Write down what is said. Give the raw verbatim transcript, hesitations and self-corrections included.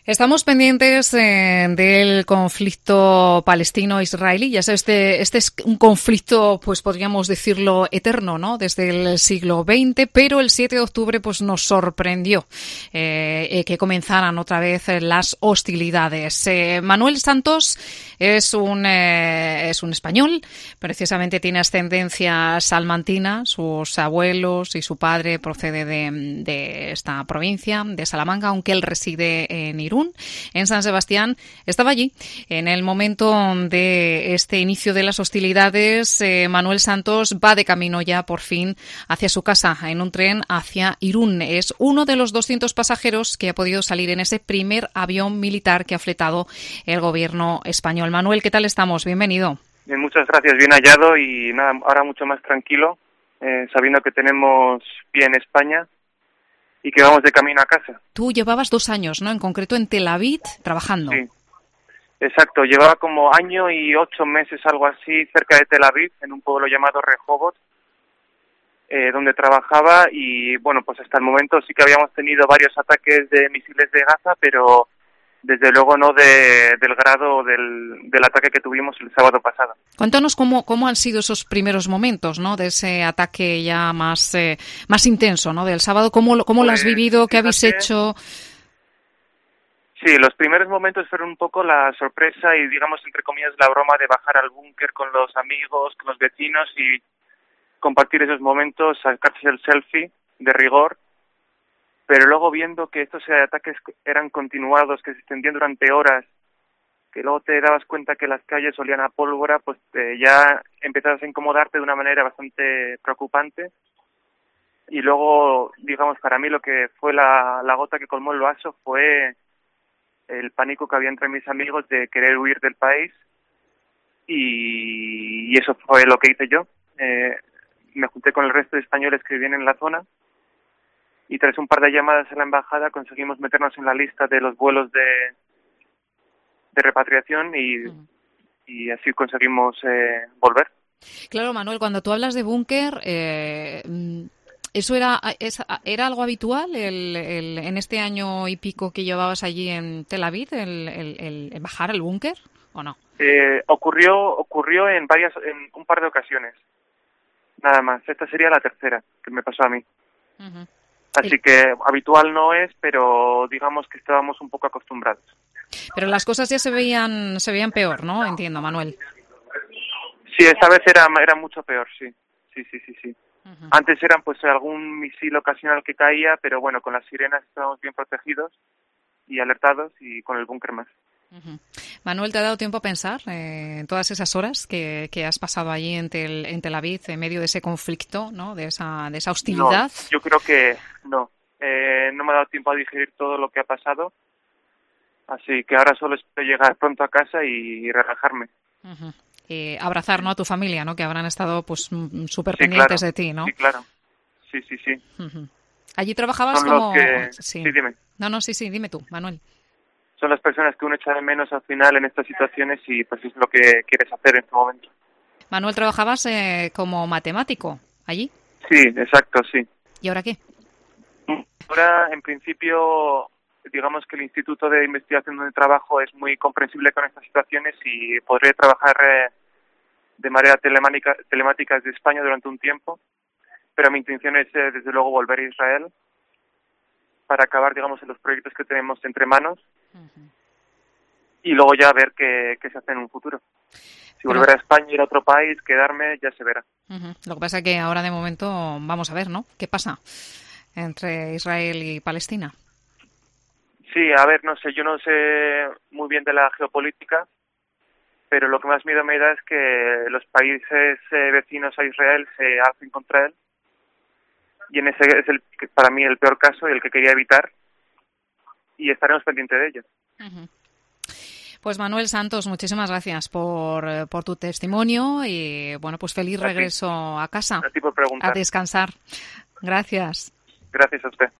Estamos pendientes eh, del conflicto palestino-israelí. Ya sabes, este, este es un conflicto, pues podríamos decirlo, eterno, ¿no? Desde el siglo veinte, pero el siete de octubre pues nos sorprendió eh, eh, que comenzaran otra vez las hostilidades. Eh, Manuel Santos es un, eh, es un español, precisamente tiene ascendencia salmantina. Sus abuelos y su padre procede de, de esta provincia, de Salamanca, aunque él reside en Irún. En San Sebastián. Estaba allí en el momento de este inicio de las hostilidades. eh, Manuel Santos va de camino ya por fin hacia su casa en un tren hacia Irún. Es uno de los doscientos pasajeros que ha podido salir en ese primer avión militar que ha fletado el gobierno español. Manuel, ¿qué tal estamos? Bienvenido. Bien, muchas gracias, bien hallado y nada, ahora mucho más tranquilo, eh, sabiendo que tenemos pie en España y que vamos de camino a casa. Tú llevabas dos años, ¿no? En concreto en Tel Aviv, trabajando. Sí, exacto. Llevaba como año y ocho meses, algo así, cerca de Tel Aviv, en un pueblo llamado Rehovot, eh, donde trabajaba y, bueno, pues hasta el momento sí que habíamos tenido varios ataques de misiles de Gaza, pero desde luego no de, del grado del, del ataque que tuvimos el sábado pasado. Cuéntanos cómo, cómo han sido esos primeros momentos, ¿no? De ese ataque ya más eh, más intenso, ¿no? Del sábado, ¿cómo, cómo pues, lo has vivido? ¿Qué habéis hecho? Sí, los primeros momentos fueron un poco la sorpresa y, digamos, entre comillas, la broma de bajar al búnker con los amigos, con los vecinos y compartir esos momentos, sacarse el selfie de rigor. Pero luego viendo que estos ataques eran continuados, que se extendían durante horas, que luego te dabas cuenta que las calles olían a pólvora, pues eh, ya empezabas a incomodarte de una manera bastante preocupante. Y luego, digamos, para mí lo que fue la, la gota que colmó el vaso fue el pánico que había entre mis amigos de querer huir del país. Y, y eso fue lo que hice yo. Eh, me junté con el resto de españoles que vivían en la zona. Y tras un par de llamadas a la embajada conseguimos meternos en la lista de los vuelos de, de repatriación y, uh-huh. y así conseguimos eh, volver. Claro, Manuel, cuando tú hablas de búnker, eh, ¿eso era es, era algo habitual el, el, en este año y pico que llevabas allí en Tel Aviv, el, el, el bajar al búnker o no? Eh, ocurrió ocurrió en varias en un par de ocasiones, nada más. Esta sería la tercera que me pasó a mí. Uh-huh. Así que habitual no es, pero digamos que estábamos un poco acostumbrados. Pero las cosas ya se veían se veían peor, ¿no? Entiendo, Manuel. Sí, esta vez era era mucho peor, sí. Sí, sí, sí, sí. Uh-huh. Antes eran pues algún misil ocasional que caía, pero bueno, con las sirenas estábamos bien protegidos y alertados y con el búnker más. Uh-huh. Manuel, ¿te ha dado tiempo a pensar eh, en todas esas horas que, que has pasado allí en Tel, en Tel Aviv, en medio de ese conflicto, ¿no? De esa, de esa hostilidad? No, yo creo que no. Eh, no me ha dado tiempo a digerir todo lo que ha pasado, así que ahora solo espero llegar pronto a casa y relajarme. Uh-huh. Eh, abrazar, ¿no? A tu familia, ¿no? Que habrán estado pues súper pendientes sí, claro. de ti, ¿no? Sí, claro. Sí, sí, sí. Uh-huh. Allí trabajabas Son como... Que... Sí. sí, dime. No, no, sí, sí, dime tú, Manuel. Son las personas que uno echa de menos al final en estas situaciones y pues es lo que quieres hacer en este momento. Manuel, ¿trabajabas eh, como matemático allí? Sí, exacto, sí. ¿Y ahora qué? Ahora, en principio, digamos que el Instituto de Investigación donde trabajo es muy comprensible con estas situaciones y podré trabajar eh, de manera telemática, telemática desde España durante un tiempo, pero mi intención es, eh, desde luego, volver a Israel para acabar, digamos, en los proyectos que tenemos entre manos. Uh-huh. Y luego ya ver qué, qué se hace en un futuro. Si Pero... volver a España, ir a otro país, quedarme, ya se verá. Uh-huh. Lo que pasa es que ahora de momento vamos a ver, ¿no? ¿Qué pasa entre Israel y Palestina? Sí, a ver, no sé, yo no sé muy bien de la geopolítica, pero lo que más miedo me da es que los países eh, vecinos a Israel se alcen contra él. Y en ese es el para mí el peor caso y el que quería evitar. Y estaremos pendientes de ello. Uh-huh. Pues Manuel Santos, muchísimas gracias por, por tu testimonio y bueno, pues feliz regreso a casa. A ti por preguntar. A descansar. Gracias. Gracias a usted.